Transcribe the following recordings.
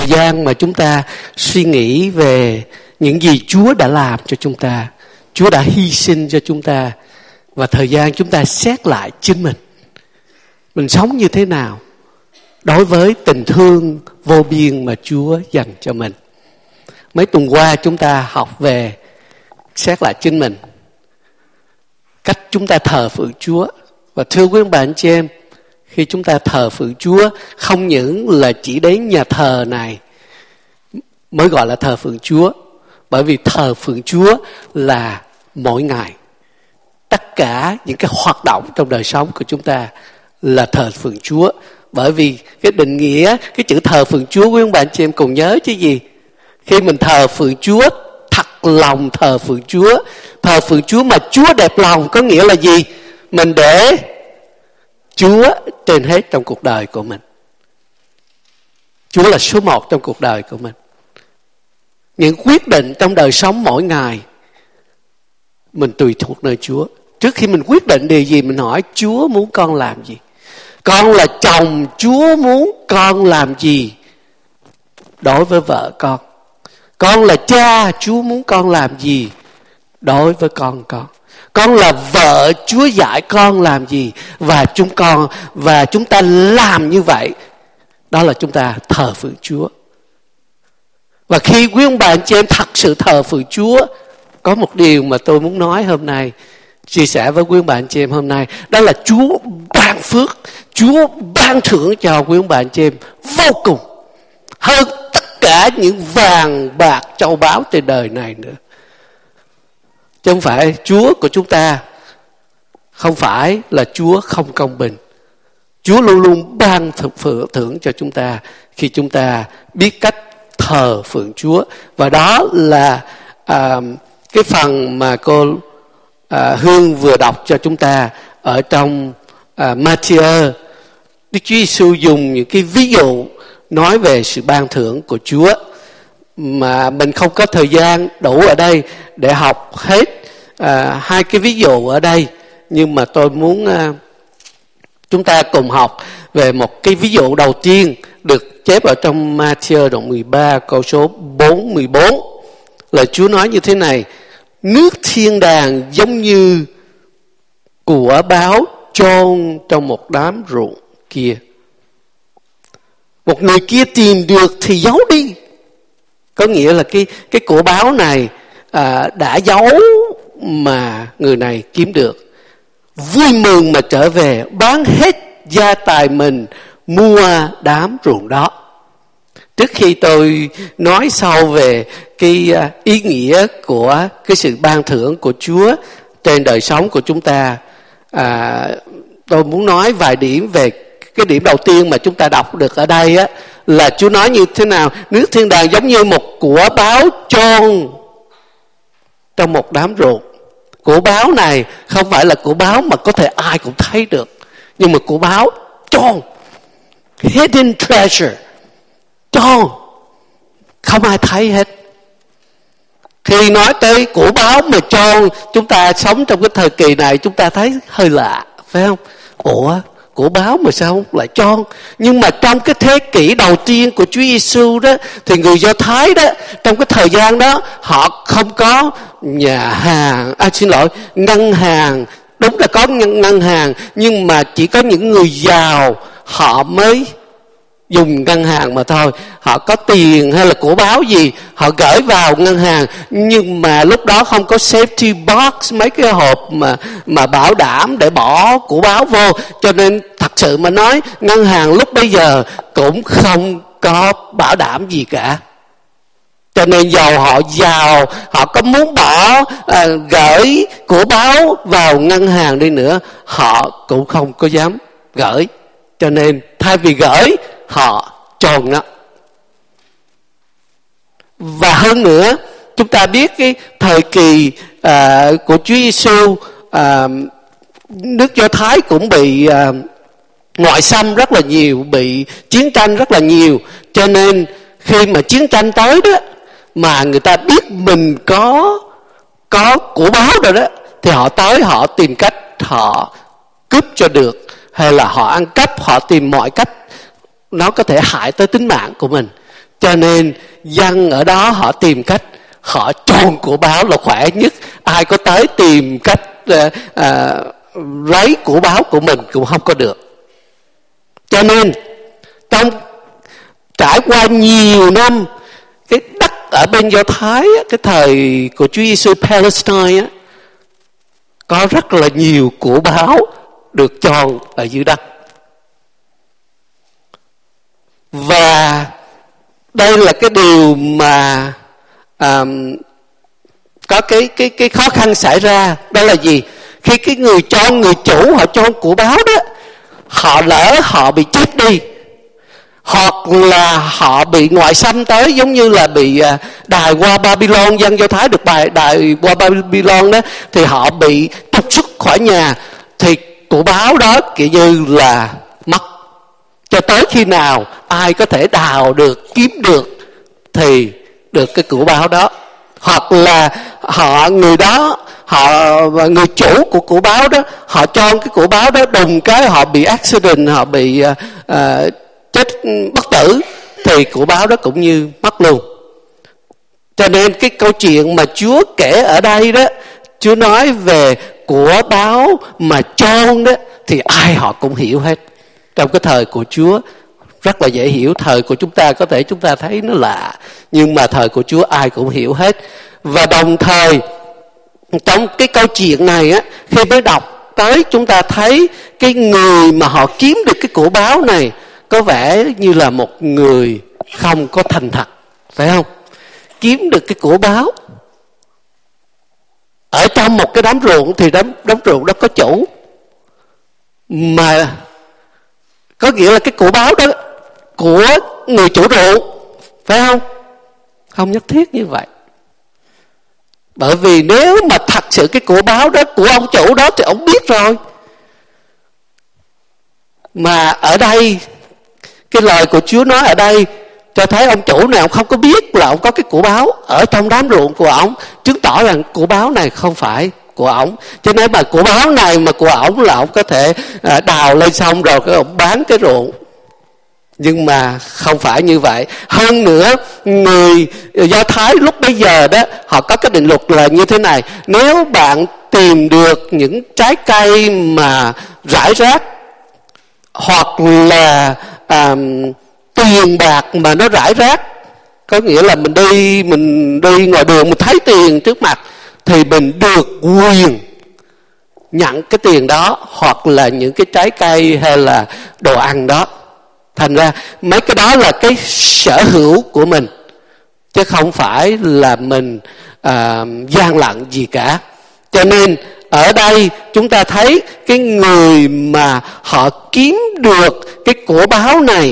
gian mà chúng ta suy nghĩ về những gì Chúa đã làm cho chúng ta, Chúa đã hy sinh cho chúng ta, và thời gian chúng ta xét lại chính mình sống như thế nào đối với tình thương vô biên mà Chúa dành cho mình. Mấy tuần qua chúng ta học về xét lại chính mình, cách chúng ta thờ phượng Chúa. Và thưa quý ông bà anh chị em, khi chúng ta thờ phượng Chúa, không những là chỉ đến nhà thờ này mới gọi là thờ phượng Chúa, bởi vì thờ phượng Chúa là mỗi ngày. Tất cả những cái hoạt động trong đời sống của chúng ta là thờ phượng Chúa. Bởi vì cái định nghĩa, cái chữ thờ phượng Chúa, quý ông bà anh chị em cùng nhớ chứ gì? Khi mình thờ phượng Chúa, thật lòng thờ phượng Chúa mà Chúa đẹp lòng, có nghĩa là gì? Mình để Chúa trên hết trong cuộc đời của mình. Chúa là số 1 trong cuộc đời của mình. Những quyết định trong đời sống mỗi ngày mình tùy thuộc nơi Chúa. Trước khi mình quyết định điều gì, mình hỏi Chúa muốn con làm gì. Con là chồng, Chúa muốn con làm gì đối với vợ con. Con là cha, Chúa muốn con làm gì đối với con. Con là vợ, Chúa dạy con làm gì, và chúng ta làm như vậy. Đó là chúng ta thờ phượng Chúa. Và khi quý ông bà anh chị em thật sự thờ phượng Chúa, có một điều mà tôi muốn nói hôm nay, chia sẻ với quý ông bà anh chị em hôm nay, đó là Chúa ban phước, Chúa ban thưởng cho quý ông bà anh chị em vô cùng, hơn tất cả những vàng bạc châu báu trên đời này nữa. Chứ không phải Chúa của chúng ta không phải là Chúa không công bình. Chúa luôn luôn ban thưởng cho chúng ta khi chúng ta biết cách thờ phượng Chúa. Và đó là cái phần mà cô Hương vừa đọc cho chúng ta ở trong Matthew. Đức Chúa Giêsu dùng những cái ví dụ nói về sự ban thưởng của Chúa mà mình không có thời gian đủ ở đây để học hết hai cái ví dụ ở đây. Nhưng mà tôi muốn chúng ta cùng học về một cái ví dụ đầu tiên được chép ở trong Matthew đoạn 13 câu số 44. Là Chúa nói như thế này: nước thiên đàng giống như của báo chôn trong một đám ruộng kia. Một người kia tìm được thì giấu đi. Có nghĩa là cái của báo này đã giấu mà người này kiếm được. Vui mừng mà trở về, bán hết gia tài mình mua đám ruộng đó. Trước khi tôi nói sâu về cái ý nghĩa của cái sự ban thưởng của Chúa trên đời sống của chúng ta, tôi muốn nói vài điểm về cái điểm đầu tiên mà chúng ta đọc được ở đây á, là Chúa nói như thế nào? Nước thiên đàng giống như một của báo chôn trong một đám ruộng. Của báo này không phải là của báo mà có thể ai cũng thấy được, nhưng mà của báo chôn, hidden treasure, chôn, không ai thấy hết. Khi nói tới của báo mà chôn, chúng ta sống trong cái thời kỳ này chúng ta thấy hơi lạ, phải không? Ủa, của báo mà sao lại chôn? Nhưng mà trong cái thế kỷ đầu tiên của Chúa Giêsu đó, thì người Do Thái đó, trong cái thời gian đó họ không có nhà hàng, ngân hàng. Đúng là có ngân hàng, nhưng mà chỉ có những người giàu họ mới dùng ngân hàng mà thôi. Họ có tiền hay là của báo gì họ gửi vào ngân hàng, nhưng mà lúc đó không có safety box, mấy cái hộp mà bảo đảm để bỏ của báo vô. Cho nên thật sự mà nói, ngân hàng lúc bây giờ cũng không có bảo đảm gì cả. Cho nên dầu họ giàu, họ có muốn gửi của báo vào ngân hàng đi nữa, họ cũng không có dám gửi. Cho nên thay vì gửi, họ chôn nó. Và hơn nữa, chúng ta biết cái thời kỳ của Chúa Giêsu, nước Do Thái cũng bị ngoại xâm rất là nhiều, bị chiến tranh rất là nhiều. Cho nên khi mà chiến tranh tới đó, mà người ta biết mình có của báo rồi đó, thì họ tới, họ tìm cách họ cướp cho được, hay là họ ăn cắp, họ tìm mọi cách nó có thể hại tới tính mạng của mình. Cho nên dân ở đó họ tìm cách họ trôn của báo là khỏe nhất. Ai có tới tìm cách lấy của báo của mình cũng không có được. Cho nên trong trải qua nhiều năm, cái đất ở bên Do Thái, cái thời của Chúa Giêsu Palestine á, có rất là nhiều của báo được chôn ở dưới đất. Và đây là cái điều mà có cái khó khăn xảy ra. Đó là gì? Khi cái người chủ họ chôn của báo đó, họ lỡ họ bị chết đi, hoặc là họ bị ngoại xâm tới, giống như là bị đài qua Babylon, dân Do Thái được đài qua Babylon đó, thì họ bị trục xuất khỏi nhà, thì của báo đó kiểu như là mất. Cho tới khi nào ai có thể đào được, kiếm được thì được cái của báo đó. Hoặc là người chủ của của báo đó, họ cho cái của báo đó, đùng cái họ bị accident, họ bị chết bất tử, thì của báo đó cũng như mất luôn. Cho nên cái câu chuyện mà Chúa kể ở đây đó, Chúa nói về của báo mà chôn đó, thì ai họ cũng hiểu hết. Trong cái thời của Chúa rất là dễ hiểu. Thời của chúng ta có thể chúng ta thấy nó lạ, nhưng mà thời của Chúa ai cũng hiểu hết. Và đồng thời trong cái câu chuyện này á, khi mới đọc tới chúng ta thấy cái người mà họ kiếm được cái của báo này có vẻ như là một người không có thành thật, phải không? Kiếm được cái của báo ở trong một cái đám ruộng, thì đám ruộng đó có chủ, mà có nghĩa là cái của báo đó của người chủ ruộng, phải không? Không nhất thiết như vậy. Bởi vì nếu mà thật sự cái của báo đó của ông chủ đó thì ông biết rồi. Mà ở đây cái lời của Chúa nói ở đây cho thấy ông chủ này ông không có biết là ông có cái của báo ở trong đám ruộng của ông, chứng tỏ rằng của báo này không phải của ông. Cho nên mà của báo này mà của ông là ông có thể đào lên xong rồi cái ông bán cái ruộng. Nhưng mà không phải như vậy. Hơn nữa, người Do Thái lúc bây giờ đó, họ có cái định luật là như thế này: nếu bạn tìm được những trái cây mà rải rác, hoặc là tiền bạc mà nó rải rác, có nghĩa là mình đi ngoài đường mình thấy tiền trước mặt, thì mình được quyền nhận cái tiền đó, hoặc là những cái trái cây hay là đồ ăn đó. Thành ra mấy cái đó là cái sở hữu của mình, chứ không phải là mình gian lận gì cả. Cho nên ở đây chúng ta thấy cái người mà họ kiếm được cái của báo này,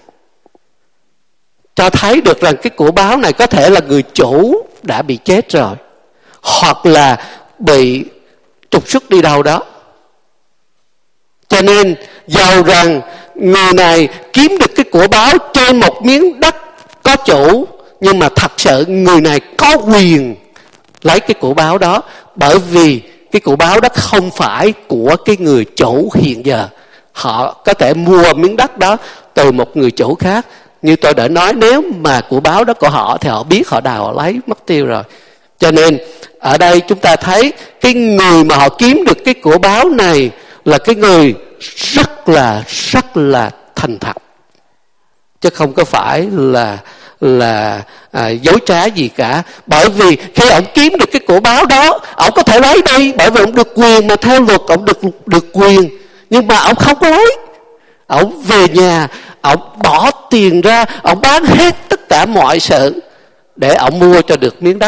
cho thấy được rằng cái của báo này có thể là người chủ đã bị chết rồi, hoặc là bị trục xuất đi đâu đó. Cho nên dầu rằng người này kiếm được cái của báo trên một miếng đất có chủ, nhưng mà thật sự người này có quyền lấy cái của báo đó, bởi vì cái của báo đó không phải của cái người chủ hiện giờ. Họ có thể mua miếng đất đó từ một người chủ khác. Như tôi đã nói, nếu mà của báo đó của họ thì họ biết, họ đào, họ lấy, mất tiêu rồi. Cho nên ở đây chúng ta thấy cái người mà họ kiếm được cái của báo này là cái người rất là thành thật, chứ không có phải là dối trá gì cả. Bởi vì khi ông kiếm được cái của báo đó, ông có thể lấy đi, bởi vì ông được quyền mà, theo luật ông được quyền. Nhưng mà ông không có lấy. Ông về nhà, ông bỏ tiền ra, ông bán hết tất cả mọi sự để ông mua cho được miếng đất